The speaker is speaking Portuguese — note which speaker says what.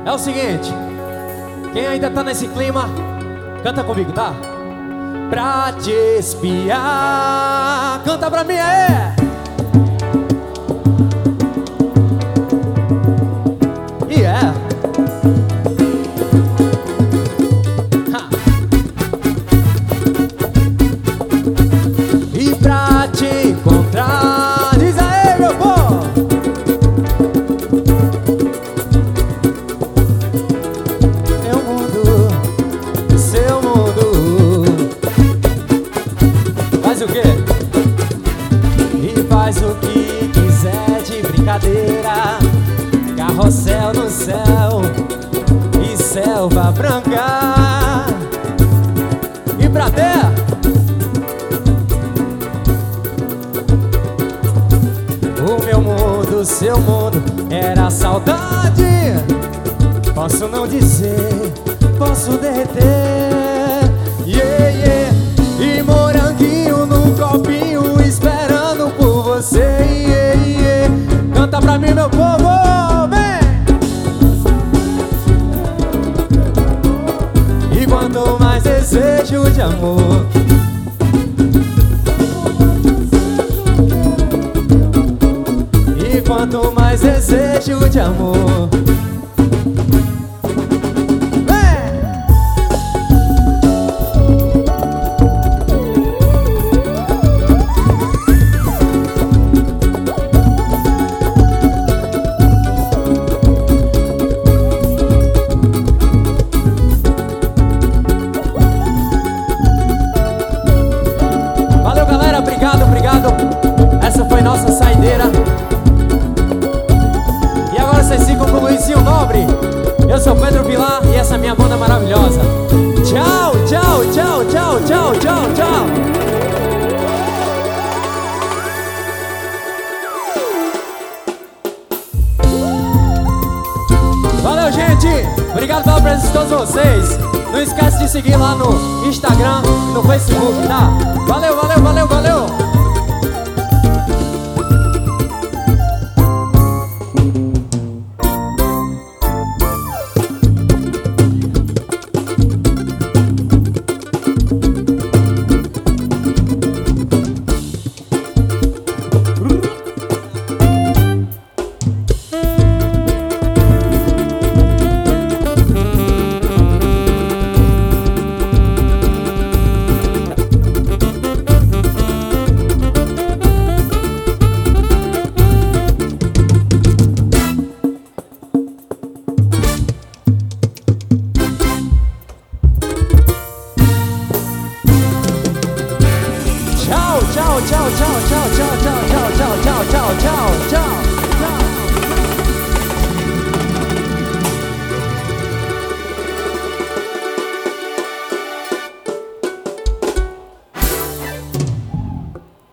Speaker 1: É o seguinte, quem ainda tá nesse clima, canta comigo, tá? Pra te espiar, canta pra mim aí! Yeah! E pra te encontrar, diz aí, meu povo! Meu mundo, seu mundo. Faz o quê? E faz o que quiser de brincadeira. Carrossel no céu e selva branca. E pra terra, o meu mundo, seu mundo, era saudade. Posso não dizer, posso derreter, yeah, yeah. E moranguinho num copinho esperando por você, yeah, yeah. Canta pra mim, meu povo, vem! E quanto mais desejo de amor, e quanto mais desejo de amor, obrigado. Essa foi nossa saideira. E agora vocês ficam com o Luizinho Nobre. Eu sou Pedro Vilar e essa é a minha banda maravilhosa. Tchau, tchau, tchau, tchau, tchau, tchau, tchau. Valeu, gente. Obrigado pela presença de todos vocês. Não esquece de seguir lá no Instagram e no Facebook, tá? Valeu, valeu, valeu, valeu. Tchau, tchau, tchau, tchau, tchau, tchau, tchau, tchau, tchau, tchau, tchau, tchau.